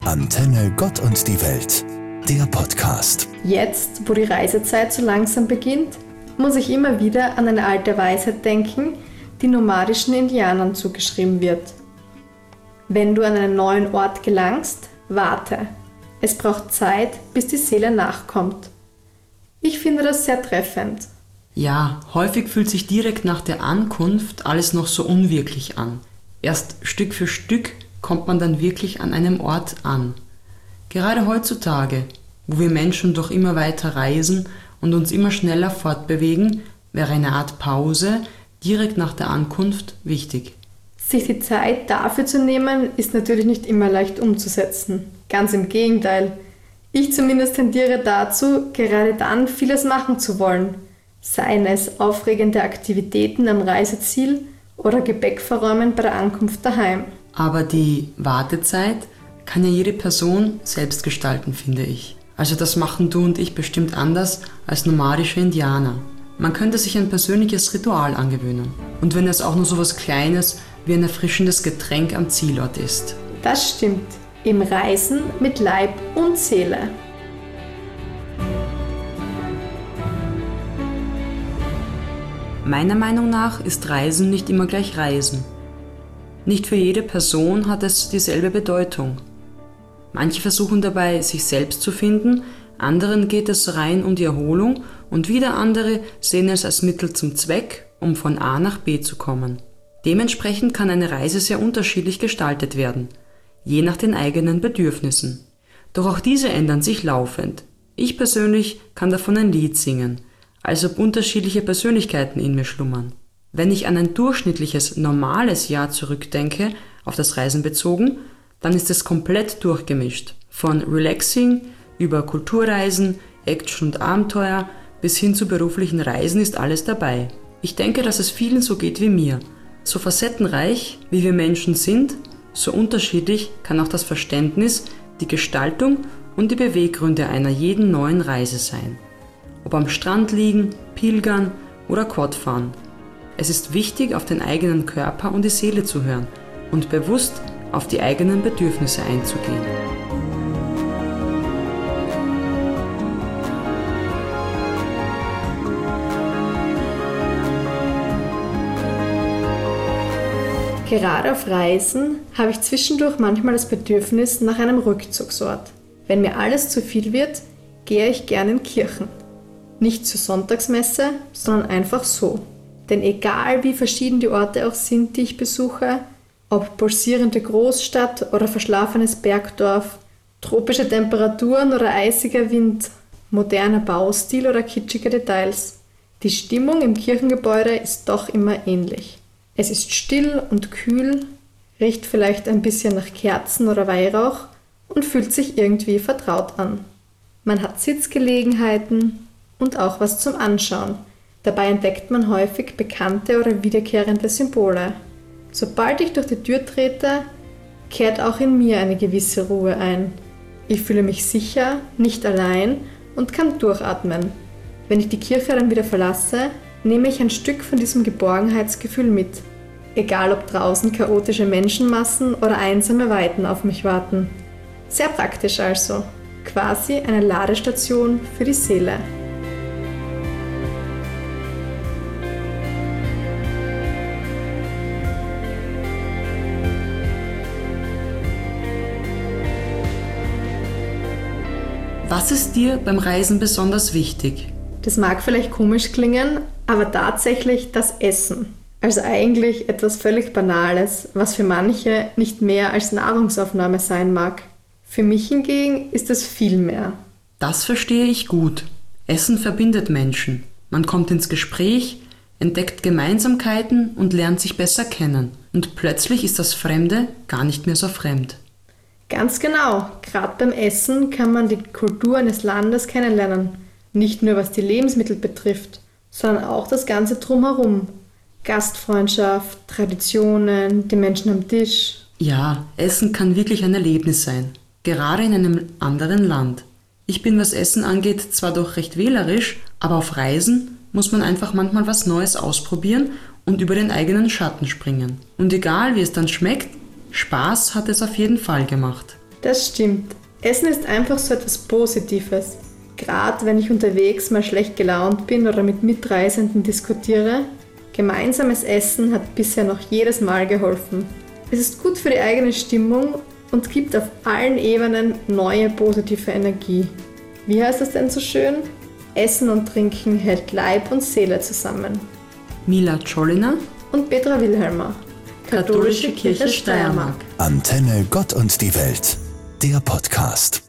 Antenne Gott und die Welt, der Podcast. Jetzt, wo die Reisezeit so langsam beginnt, muss ich immer wieder an eine alte Weisheit denken, die nomadischen Indianern zugeschrieben wird. Wenn du an einen neuen Ort gelangst, warte. Es braucht Zeit, bis die Seele nachkommt. Ich finde das sehr treffend. Ja, häufig fühlt sich direkt nach der Ankunft alles noch so unwirklich an. Erst Stück für Stück kommt man dann wirklich an einem Ort an. Gerade heutzutage, wo wir Menschen doch immer weiter reisen und uns immer schneller fortbewegen, wäre eine Art Pause direkt nach der Ankunft wichtig. Sich die Zeit dafür zu nehmen, ist natürlich nicht immer leicht umzusetzen. Ganz im Gegenteil. Ich zumindest tendiere dazu, gerade dann vieles machen zu wollen. Seien es aufregende Aktivitäten am Reiseziel oder Gepäck verräumen bei der Ankunft daheim. Aber die Wartezeit kann ja jede Person selbst gestalten, finde ich. Also das machen du und ich bestimmt anders als nomadische Indianer. Man könnte sich ein persönliches Ritual angewöhnen. Und wenn es auch nur so was Kleines wie ein erfrischendes Getränk am Zielort ist. Das stimmt. Im Reisen mit Leib und Seele. Meiner Meinung nach ist Reisen nicht immer gleich Reisen. Nicht für jede Person hat es dieselbe Bedeutung. Manche versuchen dabei, sich selbst zu finden, anderen geht es rein um die Erholung und wieder andere sehen es als Mittel zum Zweck, um von A nach B zu kommen. Dementsprechend kann eine Reise sehr unterschiedlich gestaltet werden, je nach den eigenen Bedürfnissen. Doch auch diese ändern sich laufend. Ich persönlich kann davon ein Lied singen, als ob unterschiedliche Persönlichkeiten in mir schlummern. Wenn ich an ein durchschnittliches, normales Jahr zurückdenke, auf das Reisen bezogen, dann ist es komplett durchgemischt. Von Relaxing über Kulturreisen, Action und Abenteuer bis hin zu beruflichen Reisen ist alles dabei. Ich denke, dass es vielen so geht wie mir. So facettenreich, wie wir Menschen sind, so unterschiedlich kann auch das Verständnis, die Gestaltung und die Beweggründe einer jeden neuen Reise sein. Ob am Strand liegen, pilgern oder Quad fahren. Es ist wichtig, auf den eigenen Körper und die Seele zu hören und bewusst auf die eigenen Bedürfnisse einzugehen. Gerade auf Reisen habe ich zwischendurch manchmal das Bedürfnis nach einem Rückzugsort. Wenn mir alles zu viel wird, gehe ich gerne in Kirchen. Nicht zur Sonntagsmesse, sondern einfach so. Denn egal wie verschieden die Orte auch sind, die ich besuche, ob pulsierende Großstadt oder verschlafenes Bergdorf, tropische Temperaturen oder eisiger Wind, moderner Baustil oder kitschige Details, die Stimmung im Kirchengebäude ist doch immer ähnlich. Es ist still und kühl, riecht vielleicht ein bisschen nach Kerzen oder Weihrauch und fühlt sich irgendwie vertraut an. Man hat Sitzgelegenheiten und auch was zum Anschauen. Dabei entdeckt man häufig bekannte oder wiederkehrende Symbole. Sobald ich durch die Tür trete, kehrt auch in mir eine gewisse Ruhe ein. Ich fühle mich sicher, nicht allein und kann durchatmen. Wenn ich die Kirche dann wieder verlasse, nehme ich ein Stück von diesem Geborgenheitsgefühl mit. Egal ob draußen chaotische Menschenmassen oder einsame Weiten auf mich warten. Sehr praktisch also. Quasi eine Ladestation für die Seele. Was ist dir beim Reisen besonders wichtig? Das mag vielleicht komisch klingen, aber tatsächlich das Essen. Also eigentlich etwas völlig Banales, was für manche nicht mehr als Nahrungsaufnahme sein mag. Für mich hingegen ist es viel mehr. Das verstehe ich gut. Essen verbindet Menschen. Man kommt ins Gespräch, entdeckt Gemeinsamkeiten und lernt sich besser kennen. Und plötzlich ist das Fremde gar nicht mehr so fremd. Ganz genau. Gerade beim Essen kann man die Kultur eines Landes kennenlernen. Nicht nur was die Lebensmittel betrifft, sondern auch das Ganze drumherum. Gastfreundschaft, Traditionen, die Menschen am Tisch. Ja, Essen kann wirklich ein Erlebnis sein. Gerade in einem anderen Land. Ich bin, was Essen angeht, zwar doch recht wählerisch, aber auf Reisen muss man einfach manchmal was Neues ausprobieren und über den eigenen Schatten springen. Und egal wie es dann schmeckt, Spaß hat es auf jeden Fall gemacht. Das stimmt. Essen ist einfach so etwas Positives. Gerade wenn ich unterwegs mal schlecht gelaunt bin oder mit Mitreisenden diskutiere, gemeinsames Essen hat bisher noch jedes Mal geholfen. Es ist gut für die eigene Stimmung und gibt auf allen Ebenen neue positive Energie. Wie heißt das denn so schön? Essen und Trinken hält Leib und Seele zusammen. Mila Czolina und Petra Wilhelmer, Katholische Kirche Steiermark. Antenne Gott und die Welt, der Podcast.